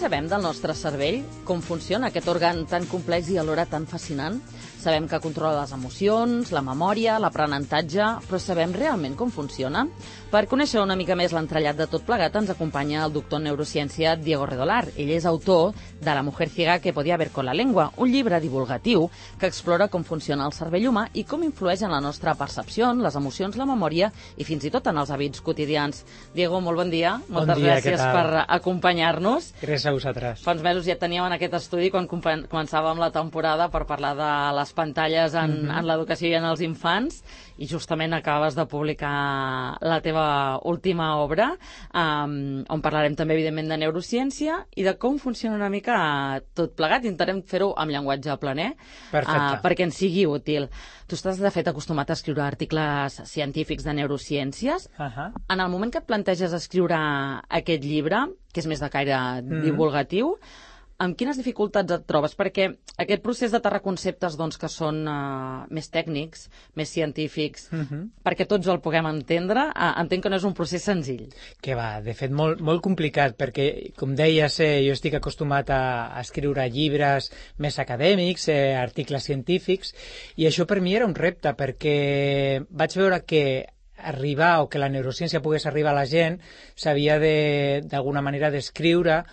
sabem del nostre cervell? Com funciona aquest òrgan tan complex i alhora tan fascinant? Sabem que controla les emocions, la memòria, l'aprenentatge, però sabem realment com funciona? Per conèixer una mica més l'entrellat de tot plegat ens acompanya el doctor en neurociència Diego Redolar. Ell és autor de La mujer ciega que podía ver con la lengua, un llibre divulgatiu que explora com funciona el cervell humà i com influeix en la nostra percepció, les emocions, la memòria i fins i tot en els hàbits quotidians. Diego, molt bon dia. Moltes gràcies per acompanyar-nos. Gràcies a vosaltres. Fa uns mesos ja teníem en aquest estudi quan començàvem la temporada per parlar de les pantalles en l'educació i en els infants, i justament acabes de publicar la teva última obra, on parlarem també, evidentment, de neurociència i de com funciona una mica tot plegat. Intentarem fer-ho amb llenguatge planer, perquè ens sigui útil. Tu estàs, de fet, acostumat a escriure articles científics de neurociències. En el moment que et planteges escriure aquest llibre, que és més de caire divulgatiu, amb quines dificultats et trobes? Perquè aquest procés d'aterrar conceptes que són més tècnics, més científics, perquè tots el puguem entendre, entenc que no és un procés senzill. Que va, de fet, molt complicat, perquè, com deies, jo estic acostumat a escriure llibres més acadèmics, articles científics, i això per mi era un repte, perquè vaig veure que arribar, o que la neurociència pogués arribar a la gent, s'havia d'alguna manera d'escriure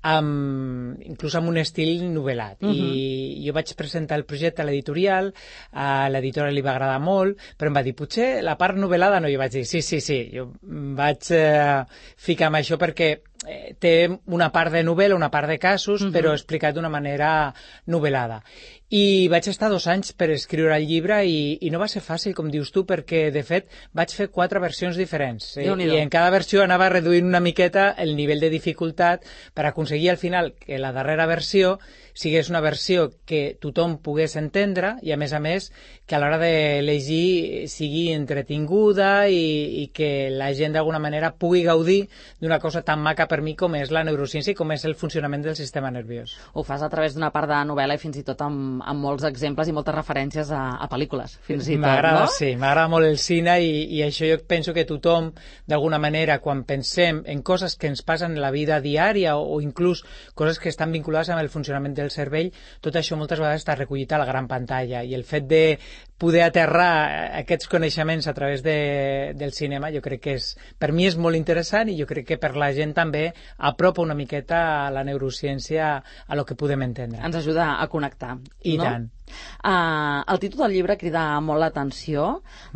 inclús amb un estil novel·lat. I jo vaig presentar el projecte a l'editorial, a l'editora li va agradar molt, però em va dir, potser la part novel·lada no. Jo vaig dir, sí, jo vaig ficar amb això perquè té una part de novel·la, una part de casos, però explicat d'una manera novel·lada. I vaig estar 2 anys per escriure el llibre i no va ser fàcil, com dius tu, perquè, de fet, vaig fer 4 versions diferents. I en cada versió anava reduint una miqueta el nivell de dificultat per aconseguir al final que la darrera versió sigués una versió que tothom pogués entendre i, a més, que a l'hora de llegir sigui entretinguda i que la gent d'alguna manera pugui gaudir d'una cosa tan maca per mi com és la neurociència i com és el funcionament del sistema nerviós. Ho fas a través d'una part de novel·la i fins i tot amb molts exemples i moltes referències a pel·lícules, fins i tot, m'agrada, no? Sí, m'agrada molt el cine i això jo penso que tothom, d'alguna manera, quan pensem en coses que ens passen en la vida diària o inclús coses que estan vinculades amb el funcionament del cervell, tot això moltes vegades està recollit a la gran pantalla, i el fet de poder aterrar aquests coneixements a través del cinema jo crec que per mi és molt interessant, i jo crec que per la gent també apropa una miqueta la neurociència a lo que podem entendre. Ens ajuda a connectar. I tant. El títol del llibre crida molt l'atenció.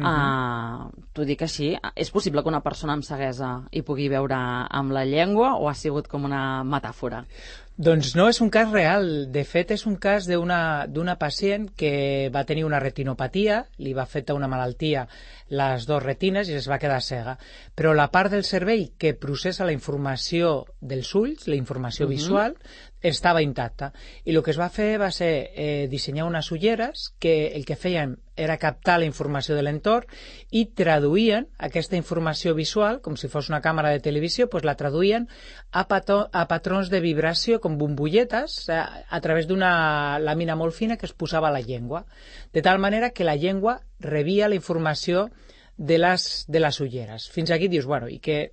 T'ho dic així, és possible que una persona amb ceguesa hi pugui veure amb la llengua o ha sigut com una metàfora? Doncs no, és un cas real. De fet, és un cas d'una pacient que va tenir una retinopatia, li va afectar una malaltia les 2 retines i es va quedar cega. Però la part del cervell que processa la informació dels ulls, la informació visual, estava intacta. I el que es va fer va ser dissenyar unes ulleres que el que feien era captar la informació de l'entorn i traduïen aquesta informació visual, com si fos una càmera de televisió, doncs la traduïen a patrons de vibració com bombolletes a través d'una làmina molt fina que es posava a la llengua, de tal manera que la llengua rebia la informació de les ulleres. Fins aquí dius, bueno, i què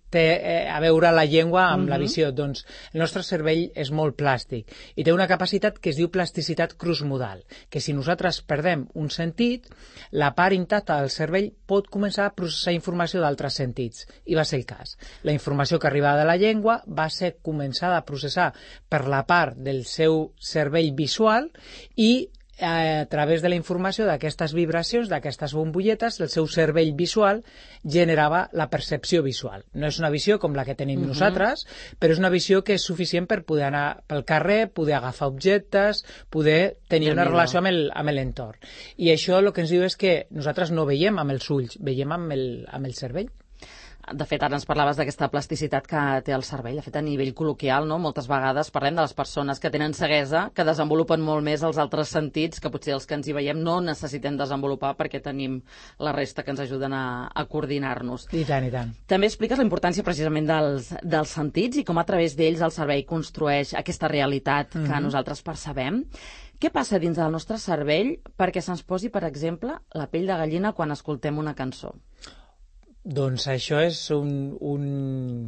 té a veure la llengua amb la visió? Doncs el nostre cervell és molt plàstic i té una capacitat que es diu plasticitat cruzmodal, que si nosaltres perdem un sentit, la part intacta del cervell pot començar a processar informació d'altres sentits, i va ser el cas. La informació que arribava de la llengua va ser començada a processar per la part del seu cervell visual, i a través de la informació d'aquestes vibracions, d'aquestes bombolletes, el seu cervell visual generava la percepció visual. No és una visió com la que tenim nosaltres, però és una visió que és suficient per poder anar pel carrer, poder agafar objectes, poder tenir una relació amb l'entorn. I això el que ens diu és que nosaltres no veiem amb els ulls, veiem amb el cervell. De fet, ara ens parlaves d'aquesta plasticitat que té el cervell. De fet, a nivell col·loquial, no? Moltes vegades parlem de les persones que tenen ceguesa, que desenvolupen molt més els altres sentits, que potser els que ens hi veiem no necessitem desenvolupar perquè tenim la resta que ens ajuden a coordinar-nos. I tant, i tant. També expliques la importància precisament dels sentits i com a través d'ells el cervell construeix aquesta realitat que nosaltres percebem. Què passa dins del nostre cervell perquè se'ns posi, per exemple, la pell de gallina quan escoltem una cançó? Doncs això és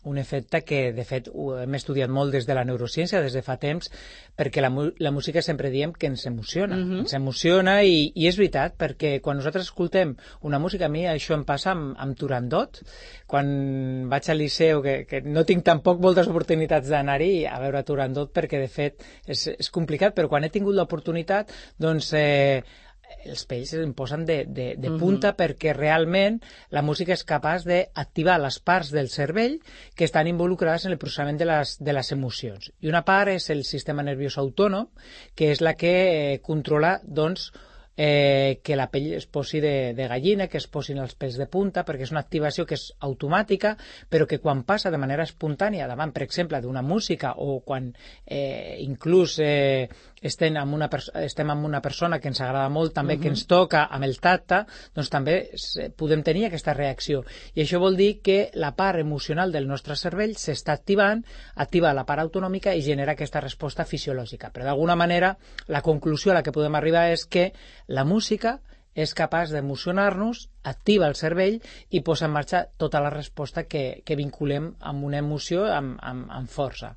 un efecte que, de fet, ho hem estudiat molt des de la neurociència, des de fa temps, perquè la música sempre diem que ens emociona. Ens emociona i és veritat, perquè quan nosaltres escoltem una música, a mi això em passa amb Turandot, quan vaig al Liceu, que no tinc tampoc moltes oportunitats d'anar-hi a veure Turandot, perquè de fet és complicat, però quan he tingut l'oportunitat, doncs els pells em posen de punta perquè realment la música és capaç d'activar les parts del cervell que estan involucrades en el processament de les emocions. I una part és el sistema nerviós autònom, que és la que controla, doncs, que la pell es posi de gallina, que es posin els pèls de punta, perquè és una activació que és automàtica, però que quan passa de manera espontània davant, per exemple, d'una música o quan inclús estem amb una persona que ens agrada molt, també que ens toca amb el tacte, doncs també podem tenir aquesta reacció. I això vol dir que la part emocional del nostre cervell s'està activant, activa la part autonòmica i genera aquesta resposta fisiològica. Però d'alguna manera la conclusió a la que podem arribar és que la música és capaç d'emocionar-nos, activa el cervell i posa en marxa tota la resposta que vinculem amb una emoció amb força.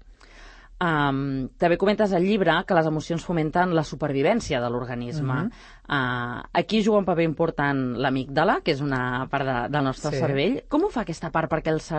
També comentes al llibre que les emocions fomenten la supervivència de l'organisme. Aquí juga un paper important l'amígdala, que és una part del nostre cervell. Com ho fa aquesta part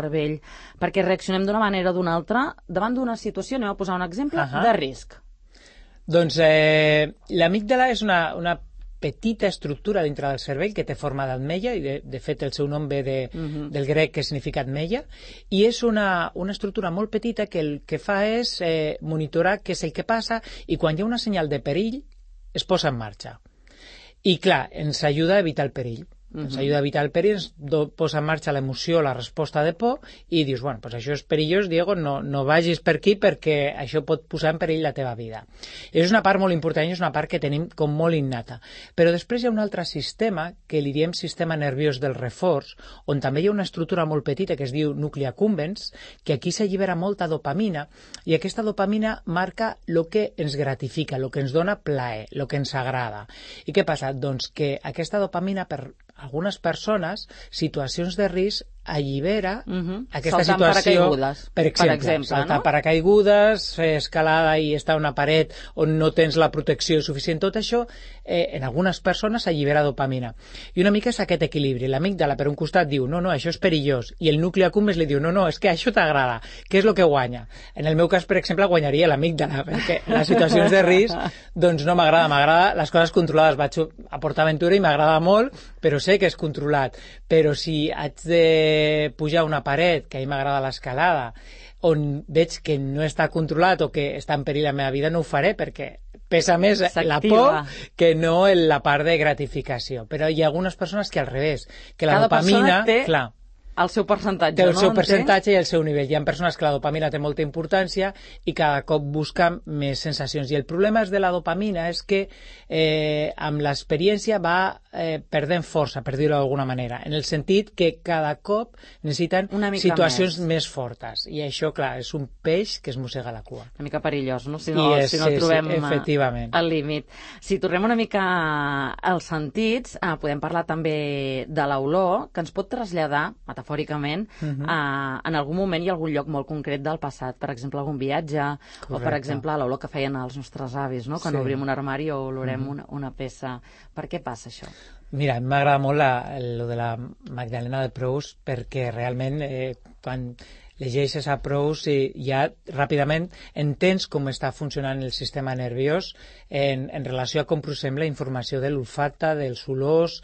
perquè reaccionem d'una manera o d'una altra davant d'una situació, anem a posar un exemple, de risc? Doncs l'amígdala és una petita estructura dintre del cervell que té forma d'ametlla, i de fet el seu nom ve del grec, que significa ametlla, i és una estructura molt petita que el que fa és monitorar què és el que passa, i quan hi ha una senyal de perill es posa en marxa. I clar, ens ajuda a evitar el perill. Ens ajuda a evitar el perill, ens posa en marxa l'emoció, la resposta de por, i dius, bueno, pues això és perillós, Diego, no vagis per aquí perquè això pot posar en perill la teva vida. És una part molt important, és una part que tenim com molt innata. Però després hi ha un altre sistema, que li diem sistema nerviós del reforç, on també hi ha una estructura molt petita que es diu nucli accumbens, que aquí s'allibera molta dopamina, i aquesta dopamina marca el que ens gratifica, el que ens dona plaer, el que ens agrada. I què passa? Doncs que aquesta dopamina, per algunes persones, situacions de risc, allibera aquesta situació, per exemple, saltar paracaigudes, fer escalada i estar a una paret on no tens la protecció suficient, tot això en algunes persones allibera dopamina. I una mica és aquest equilibri. L'amígdala per un costat diu, no, això és perillós, i el nucli accumbens li diu, no, és que això t'agrada, què és el que guanya? En el meu cas, per exemple, guanyaria l'amígdala, perquè les situacions de risc doncs no m'agrada les coses controlades. Vaig a PortAventura i m'agrada molt, però sé que és controlat. Però si haig de pujar una paret, que a mi m'agrada l'escalada, on veig que no està controlat o que està en perill la meva vida, no ho faré perquè pesa més la por que no la part de gratificació. Però hi ha algunes persones que al revés, que la dopamina... Clar, el seu percentatge, té el seu percentatge i el seu nivell. Hi ha persones que la dopamina té molta importància i cada cop busquen més sensacions. I el problema de la dopamina és que amb l'experiència va perdent força, per dir-ho d'alguna manera, en el sentit que cada cop necessiten situacions més fortes. I això, clar, és un peix que es mossega la cua. Una mica perillós, no? Si no trobem el límit. Si tornem una mica als sentits, podem parlar també de l'olor, que ens pot traslladar, metafòricament, en algun moment i algun lloc molt concret del passat, per exemple algun viatge. Correcte. O per exemple l'olor que feien els nostres avis, no? Quan obrim un armari o olorem una peça. Per què passa això? Mira, m'agrada molt lo de la Magdalena de Proust, perquè realment quan llegeixes a Proust ja ràpidament entens com està funcionant el sistema nerviós en relació a com processem la informació de l'olfacte, dels olors.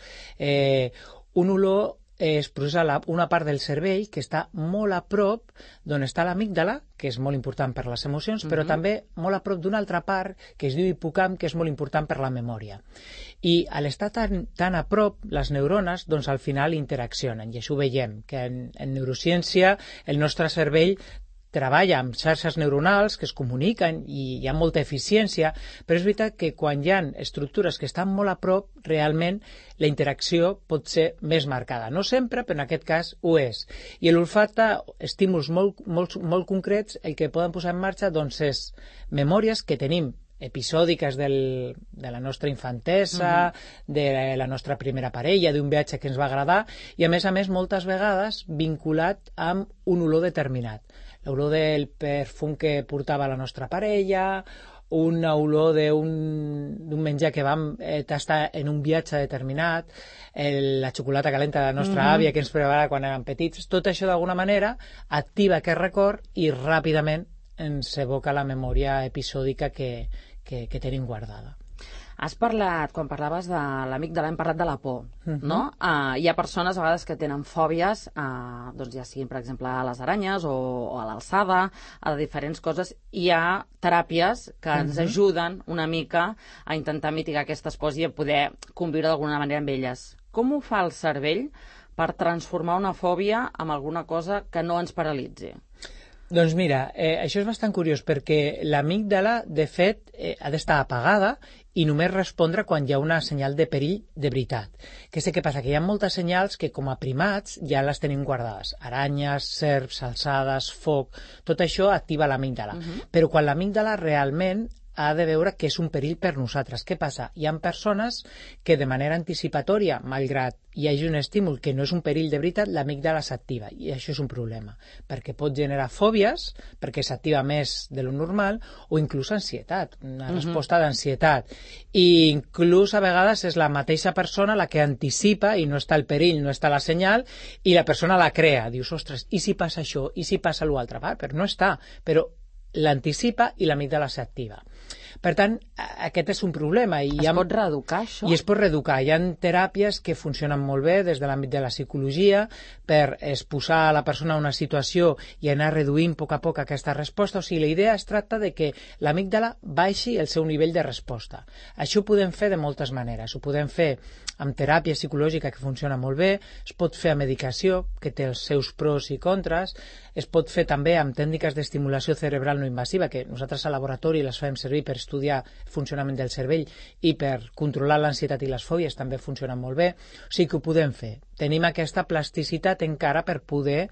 Un olor es processa una part del cervell que està molt a prop d'on està l'amígdala, que és molt important per les emocions, però també molt a prop d'una altra part que es diu hipocamp, que és molt important per la memòria. I a l'estar tan a prop, les neurones, doncs al final interaccionen, i això ho veiem, que en neurociència el nostre cervell treballa amb xarxes neuronals que es comuniquen i hi ha molta eficiència, però és veritat que quan hi ha estructures que estan molt a prop, realment la interacció pot ser més marcada. No sempre, però en aquest cas ho és. I l'olfacte, estímuls molt concrets, el que poden posar en marxa doncs, és memòries que tenim episòdiques de la nostra infantesa, de la nostra primera parella, d'un viatge que ens va agradar, i a més, moltes vegades vinculat amb un olor determinat. L'olor del perfum que portava la nostra parella, una olor d'un menjar que vam tastar en un viatge determinat, la xocolata calenta de la nostra àvia que ens preparava quan érem petits. Tot això d'alguna manera activa aquest record i ràpidament ens evoca la memòria episòdica que tenim guardada. Has parlat, quan parlaves de l'amígdala, hem parlat de la por, no? Hi ha persones a vegades que tenen fòbies, doncs ja siguin, per exemple, a les aranyes o a l'alçada, a diferents coses. Hi ha teràpies que ens ajuden una mica a intentar mitigar aquestes pors i a poder conviure d'alguna manera amb elles. Com ho fa el cervell per transformar una fòbia en alguna cosa que no ens paralitzi? Doncs mira, això és bastant curiós perquè l'amígdala, de fet, ha d'estar apagada i només respondre quan hi ha una senyal de perill de veritat. Què sé què passa? Que hi ha moltes senyals que com a primats ja les tenim guardades. Aranyes, serps, alçades, foc... Tot això activa l'amígdala. Però quan l'amígdala realment ha de veure que és un perill per nosaltres. Què passa? Hi ha persones que de manera anticipatòria, malgrat hi hagi un estímul que no és un perill de veritat, l'amígdala s'activa, i això és un problema, perquè pot generar fòbies, perquè s'activa més de lo normal, o inclús ansietat, una resposta d'ansietat. I inclús a vegades és la mateixa persona la que anticipa, i no està el perill, no està la senyal, i la persona la crea. Dius, ostres, i si passa això, i si passa l'altre? Però no està, però l'anticipa i l'amígdala s'activa. Per tant, aquest és un problema. Es pot reeducar, això? I es pot reeducar. Hi ha teràpies que funcionen molt bé des de l'àmbit de la psicologia per exposar a la persona a una situació i anar reduint a poc a poc aquesta resposta. O sigui, la idea es tracta de que l'amígdala baixi el seu nivell de resposta. Això ho podem fer de moltes maneres. Ho podem fer amb teràpia psicològica, que funciona molt bé, es pot fer amb medicació, que té els seus pros i contres, es pot fer també amb tècniques d'estimulació cerebral no invasiva, que nosaltres al laboratori les fem servir per estudiar el funcionament del cervell i per controlar l'ansietat i les fòbies, també funcionen molt bé. O sigui que ho podem fer. Tenim aquesta plasticitat encara per poder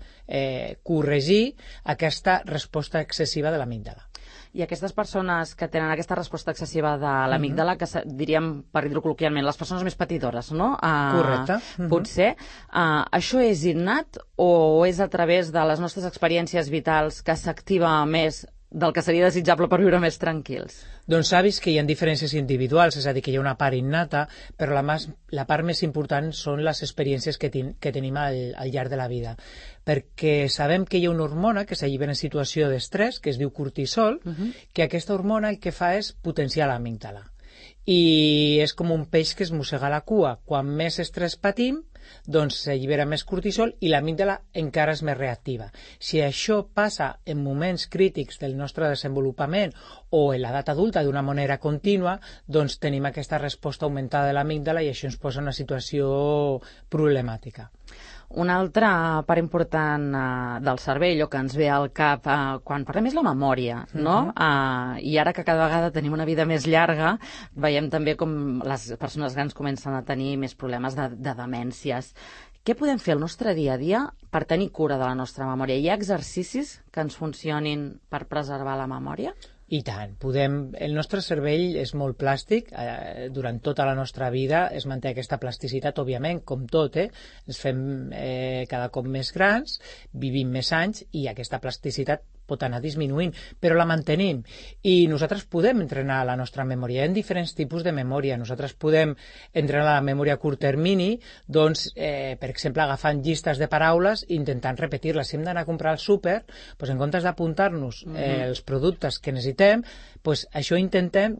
corregir aquesta resposta excessiva de l'amígdala. I aquestes persones que tenen aquesta resposta excessiva de l'amígdala, que diríem, per dir-ho col·loquialment, les persones més patidores, no? Correcte. Potser. Això és innat o és a través de les nostres experiències vitals que s'activa més del que seria desitjable per viure més tranquils? Doncs s'ha vist que hi ha diferències individuals, és a dir, que hi ha una part innata, però la part més important són les experiències que tenim al llarg de la vida. Perquè sabem que hi ha una hormona que s'allibera en situació d'estrès, que es diu cortisol, que aquesta hormona el que fa és potenciar l'amígdala. I és com un peix que es mossega la cua. Quan més estrès patim, doncs s'allibera més cortisol i l'amígdala encara és més reactiva. Si això passa en moments crítics del nostre desenvolupament o en l'edat adulta d'una manera contínua, doncs tenim aquesta resposta augmentada de l'amígdala i això ens posa en una situació problemàtica. Una altra part important del cervell, o que ens ve al cap quan parlem, és la memòria, no? I ara que cada vegada tenim una vida més llarga, veiem també com les persones grans comencen a tenir més problemes de demències. Què podem fer al nostre dia a dia per tenir cura de la nostra memòria? Hi ha exercicis que ens funcionin per preservar la memòria? I tant, el nostre cervell és molt plàstic, durant tota la nostra vida es manté aquesta plasticitat, òbviament, com tot, ens fem cada cop més grans, vivim més anys i aquesta plasticitat pot anar disminuint, però la mantenim. I nosaltres podem entrenar la nostra memòria. Hi ha diferents tipus de memòria. Nosaltres podem entrenar la memòria a curt termini, doncs, per exemple, agafant llistes de paraules i intentant repetir-les. Si hem d'anar a comprar al súper, doncs, en comptes d'apuntar-nos els productes que necessitem, doncs, això intentem,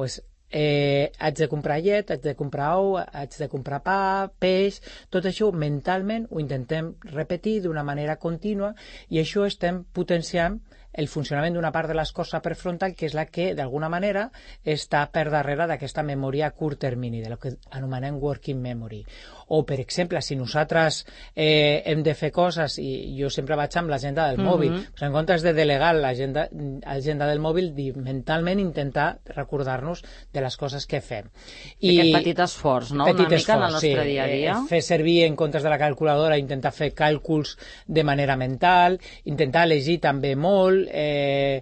haig de comprar llet, haig de comprar ou, haig de comprar pa, peix, tot això mentalment ho intentem repetir d'una manera contínua i això estem potenciant el funcionament d'una part de l'escorça prefrontal que és la que, d'alguna manera, està per darrere d'aquesta memòria a curt termini, de lo que anomenem working memory. O, per exemple, si nosaltres hem de fer coses, i jo sempre vaig amb l'agenda del mòbil, en comptes de delegar l'agenda del mòbil, mentalment intentar recordar-nos de les coses que fem. Aquest petit esforç, no? Una mica en el nostre dia a dia. Fer servir en comptes de la calculadora, intentar fer càlculs de manera mental, intentar llegir també molt,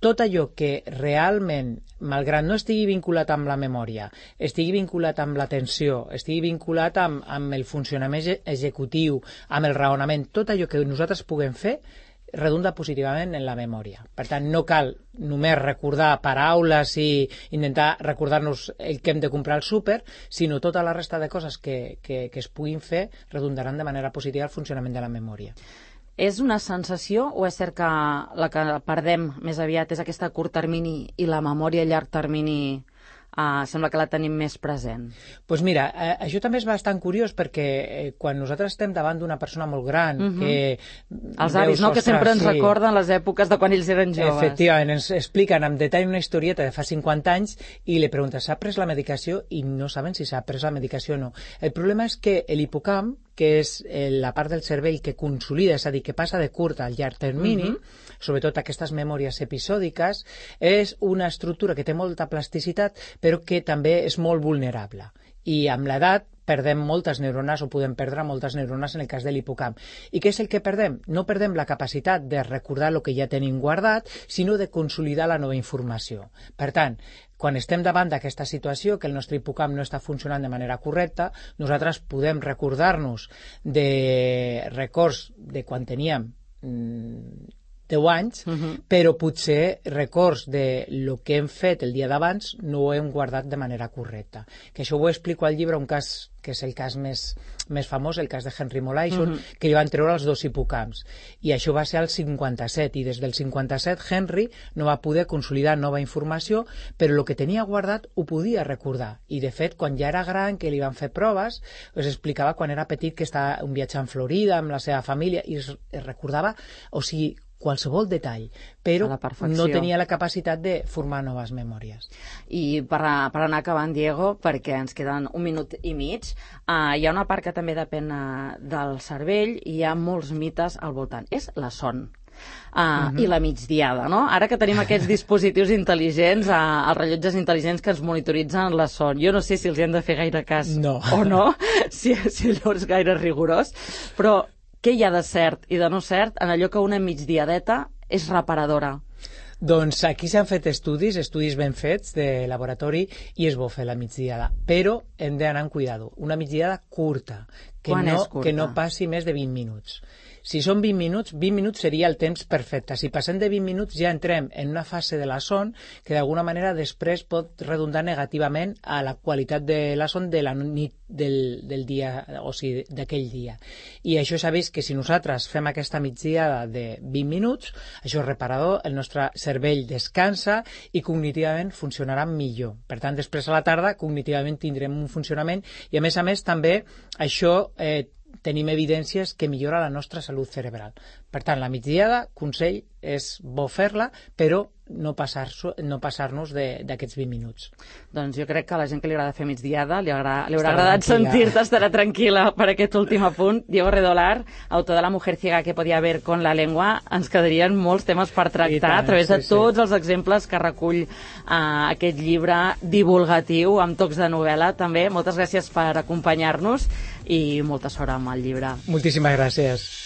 tot allò que realment, malgrat no estigui vinculat amb la memòria, estigui vinculat amb l'atenció, estigui vinculat amb el funcionament executiu, amb el raonament, tot allò que nosaltres puguem fer, redunda positivament en la memòria. Per tant, no cal només recordar paraules i intentar recordar-nos el que hem de comprar al súper, sinó tota la resta de coses que es puguin fer redundaran de manera positiva el funcionament de la memòria. És una sensació o és cert que la que perdem més aviat és aquesta a curt termini i la memòria a llarg termini sembla que la tenim més present? Doncs mira, això també és bastant curiós perquè quan nosaltres estem davant d'una persona molt gran que... Els avis, no?, que sempre ens recorden les èpoques de quan ells eren joves. Efectivament, ens expliquen amb detall una historieta de fa 50 anys i li preguntes, s'ha pres la medicació? I no saben si s'ha pres la medicació o no. El problema és que l'hipocamp, que és la part del cervell que consolida, és a dir, que passa de curt al llarg termini, sobretot aquestes memòries episòdiques, és una estructura que té molta plasticitat, però que també és molt vulnerable. I amb l'edat perdem moltes neurones o podem perdre moltes neurones en el cas de l'hipocamp. I què és el que perdem? No perdem la capacitat de recordar el que ja tenim guardat, sinó de consolidar la nova informació. Per tant, quan estem davant d'aquesta situació, que el nostre hipocamp no està funcionant de manera correcta, nosaltres podem recordar-nos de records de quan teníem 10 anys, però potser records de lo que hem fet el dia d'abans no ho hem guardat de manera correcta. Que això ho explico al llibre, un cas que és el cas més famós, el cas de Henry Molaison, que li van treure els 2 hipocamps. I això va ser al 57, i des del 57 Henry no va poder consolidar nova informació, però el que tenia guardat ho podia recordar. I de fet, quan ja era gran, que li van fer proves, es explicava quan era petit que estava un viatge en Florida amb la seva família, i es recordava, o sigui, qualsevol detall, però no tenia la capacitat de formar noves memòries. I per anar acabant, Diego, perquè ens queden 1 minut i mig, hi ha una part que també depèn del cervell i hi ha molts mites al voltant. És la son. I la migdiada, no? Ara que tenim aquests dispositius intel·ligents, els rellotges intel·ligents que ens monitoritzen la son, jo no sé si els hem de fer gaire cas o no, si allò és gaire rigorós, però què hi ha de cert i de no cert en allò que una migdiadeta és reparadora? Doncs aquí s'han fet estudis ben fets de laboratori i és bo fer la migdiada, però hem d'anar amb cuidado. Una migdiada curta, que no passi més de 20 minuts. Si són 20 minuts seria el temps perfecte. Si passem de 20 minuts ja entrem en una fase de la son que d'alguna manera després pot redundar negativament a la qualitat de la son de la nit del dia, o sigui, d'aquell dia. I això s'ha vist que si nosaltres fem aquesta migdiada de 20 minuts, això és reparador, el nostre cervell descansa i cognitivament funcionarà millor. Per tant, després a la tarda cognitivament tindrem un funcionament i a més també això tenim evidències que millora la nostra salut cerebral. Per tant, la migdiada, consell, és bo fer-la, però no passar-nos d'aquests 20 minuts. Doncs jo crec que a la gent que li agrada fer migdiada li haurà agradat sentir-te, estarà tranquil·la per aquest últim apunt. Diego Redolar, autor de La mujer ciega que podía ver con la lengua, ens quedarien molts temes per tractar a través de tots els exemples que recull aquest llibre divulgatiu amb tocs de novel·la. També moltes gràcies per acompanyar-nos i molta sort amb el llibre. Moltíssimes gràcies.